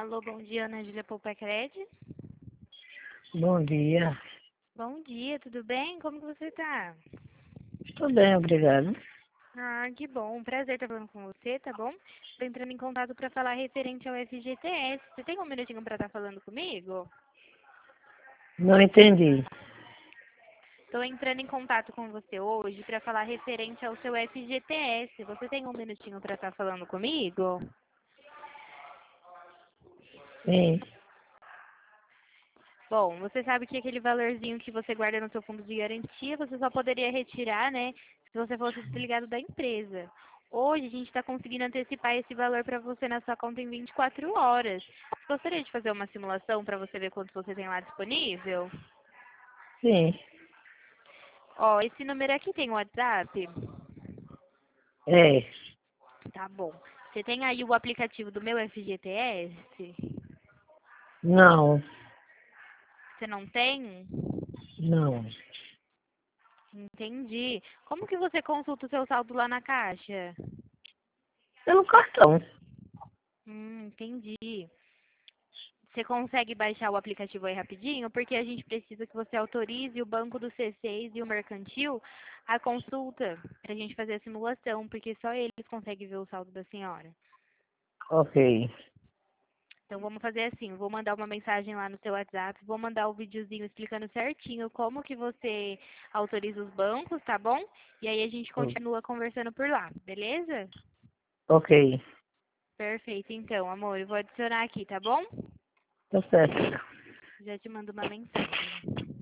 Alô, bom dia, Ana Júlia Poupecred. Bom dia. Bom dia, tudo bem? Como que você tá? Estou bem, obrigado. Ah, que bom. Prazer estar falando com você, tá bom? Tô entrando em contato para falar referente ao FGTS. Você tem um minutinho para estar falando comigo? Não entendi. Estou entrando em contato com você hoje para falar referente ao seu FGTS. Você tem um minutinho para estar falando comigo? Sim, Bom, você sabe que aquele valorzinho que você guarda no seu fundo de garantia, você só poderia retirar, né, se você fosse desligado da empresa. Hoje a gente está conseguindo antecipar esse valor para você na sua conta em 24 horas. Gostaria de fazer uma simulação para você ver quanto você tem lá disponível? sim. Ó, esse número aqui tem WhatsApp? É. Tá bom. Você tem aí o aplicativo do meu FGTS? Não, Você não tem? não. Entendi. Como que você consulta o seu saldo lá na caixa? Pelo cartão. Entendi. Você consegue baixar o aplicativo aí rapidinho? Porque a gente precisa que você autorize o banco do C6 e o mercantil a consulta para a gente fazer a simulação, porque só eles conseguem ver o saldo da senhora. Ok, Então vamos fazer assim, vou mandar uma mensagem lá no seu WhatsApp, vou mandar o videozinho explicando certinho como que você autoriza os bancos, tá bom? E aí a gente continua conversando por lá, beleza? ok. Perfeito, então, amor, eu vou adicionar aqui, tá bom? Tá certo. Já te mando uma mensagem.